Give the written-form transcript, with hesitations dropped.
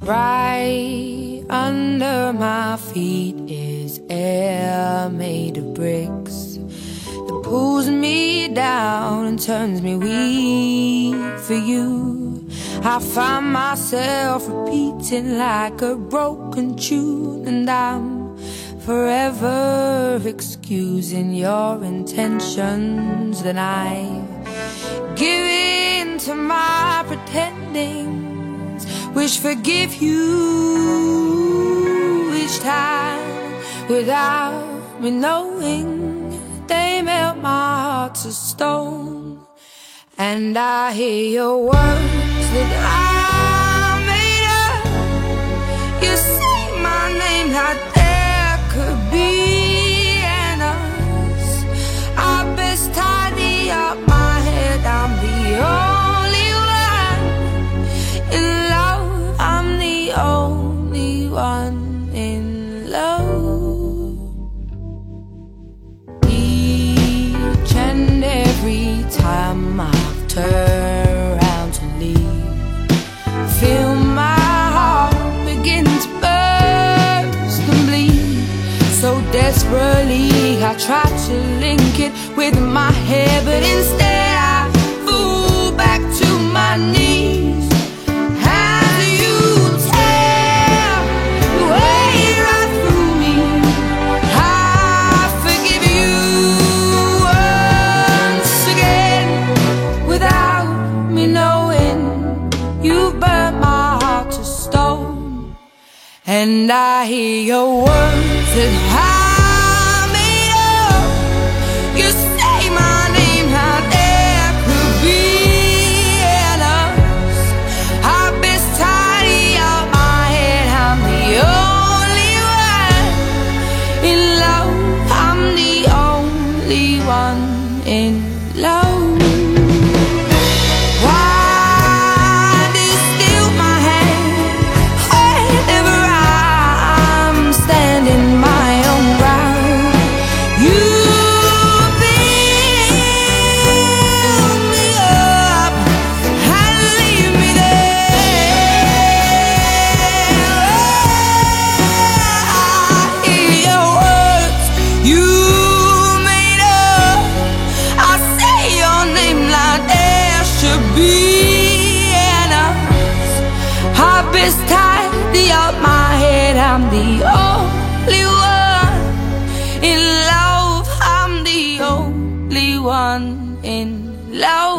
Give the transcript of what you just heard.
Right under my feet is air made of bricks that pulls me down and turns me weak for you. I find myself repeating like a broken tune, and I'm forever excusing your intentions. Then I give in to my pretendings, which forgive you each time without me knowing. They melt my heart to stone, and I hear your words that I made up. You say my name like there could be an us. I best tidy up my head, I'm the only one in love. I'm the only one in love. Each and every time I've turned around to leave, feel my heart begin to burst and bleed. So desperately I try to link it with my hair, but instead I fall back to my knees. And I hear your words that I made up. You say my name, how there could be an us. I best tidy up my head, I'm the only one in love. I'm the only one in love. Tidy up my head, I'm the only one in love. I'm the only one in love.